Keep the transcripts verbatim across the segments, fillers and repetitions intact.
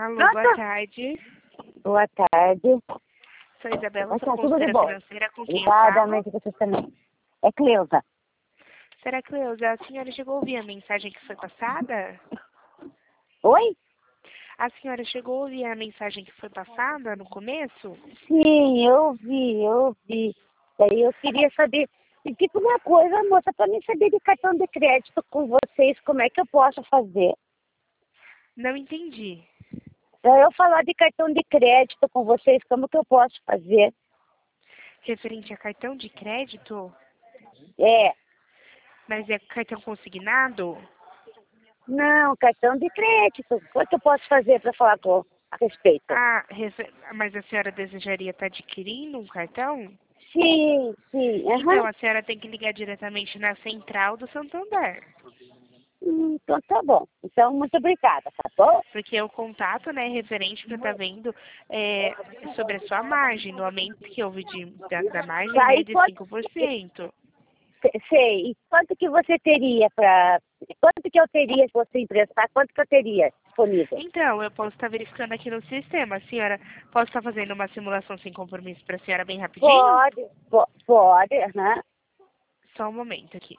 Alô, Pronto? boa tarde. Boa tarde. Sou Isabela, Vai sou estar tudo de consultora bom. financeira com quem eu Obrigada, falo. mas vocês também. É Cleusa. Será, Cleusa, a senhora chegou a ouvir a mensagem que foi passada? Oi? A senhora chegou a ouvir a mensagem que foi passada no começo? Sim, eu vi, eu vi. Daí eu queria saber, me diga uma coisa, moça, para mim saber de cartão de crédito com vocês, como é que eu posso fazer? Não entendi. Para eu falar de cartão de crédito com vocês, como que eu posso fazer? Referente a cartão de crédito? É, Mas é cartão consignado? não, cartão de crédito. O que eu posso fazer para falar com, a respeito? Ah, refe- mas a senhora desejaria estar adquirindo um cartão? Sim, sim, aham. Então, a senhora tem que ligar diretamente na central do Santander. Hum, então tá bom. Então, muito obrigada, tá bom? Porque o contato, né, referente para estar vendo é, sobre a sua margem, no aumento que houve de, da, da margem, Tá, né, e de quanto, cinco por cento. sei, e quanto que você teria para... Quanto que eu teria se você emprestar? Quanto que eu teria disponível? Então, eu posso estar verificando aqui no sistema. A senhora, posso estar fazendo uma simulação sem compromisso para a senhora bem rapidinho? Pode, po- pode, aham. Só um momento aqui.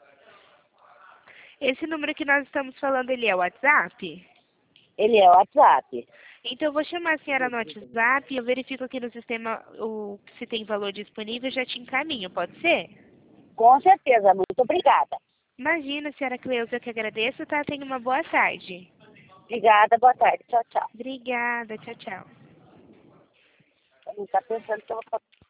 Esse número que nós estamos falando, ele é o WhatsApp? Ele é o WhatsApp. Então, eu vou chamar a senhora no WhatsApp, eu verifico aqui no sistema o, se tem valor disponível e já te encaminho, pode ser? Com certeza, muito obrigada. Imagina, senhora Cleusa, eu que agradeço, tá? Tenha uma boa tarde. Obrigada, boa tarde. Tchau, tchau. Obrigada, tchau, tchau. Eu não tá pensando que eu vou